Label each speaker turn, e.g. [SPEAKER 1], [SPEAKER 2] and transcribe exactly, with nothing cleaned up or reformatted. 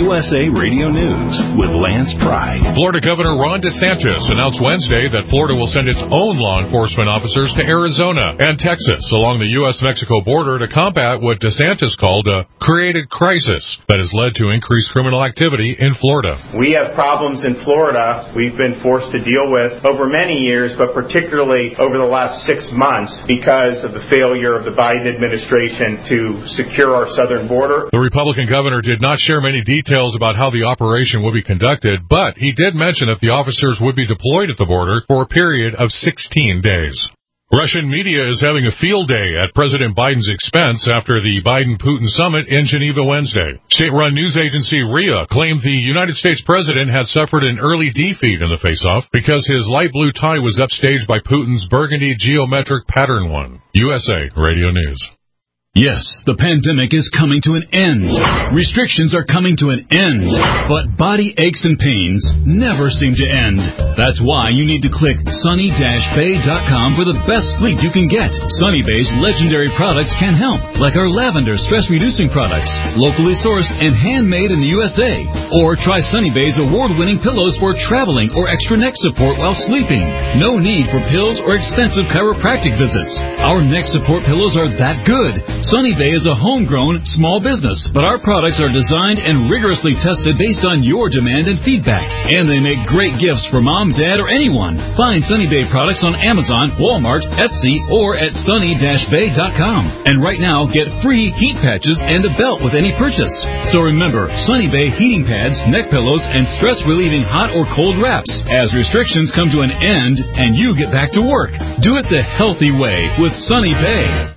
[SPEAKER 1] U S A Radio News with Lance Pry.
[SPEAKER 2] Florida Governor Ron DeSantis announced Wednesday that Florida will send its own law enforcement officers to Arizona and Texas along the U S Mexico border to combat what DeSantis called a created crisis that has led to increased criminal activity in Florida.
[SPEAKER 3] We have problems in Florida we've been forced to deal with over many years, but particularly over the last six months because of the failure of the Biden administration to secure our southern border.
[SPEAKER 2] The Republican governor did not share many details about how the operation will be conducted, but he did mention that the officers would be deployed at the border for a period of sixteen days. Russian media is having a field day at President Biden's expense after the Biden-Putin summit in Geneva Wednesday. State-run news agency R I A claimed the United States president had suffered an early defeat in the face-off because his light blue tie was upstaged by Putin's burgundy geometric pattern one. U S A Radio News.
[SPEAKER 4] Yes, the pandemic is coming to an end. Restrictions are coming to an end. But body aches and pains never seem to end. That's why you need to click sunny dash bay dot com for the best sleep you can get. Sunny Bay's legendary products can help, like our lavender stress-reducing products, locally sourced and handmade in the U S A. Or try Sunny Bay's award-winning pillows for traveling or extra neck support while sleeping. No need for pills or expensive chiropractic visits. Our neck support pillows are that good. Sunny Bay is a homegrown small business, but our products are designed and rigorously tested based on your demand and feedback. And they make great gifts for mom, dad, or anyone. Find Sunny Bay products on Amazon, Walmart, Etsy, or at sunny dash bay dot com. And right now, get free heat patches and a belt with any purchase. So remember, Sunny Bay heating pads, neck pillows, and stress-relieving hot or cold wraps as restrictions come to an end and you get back to work. Do it the healthy way with Sunny Bay.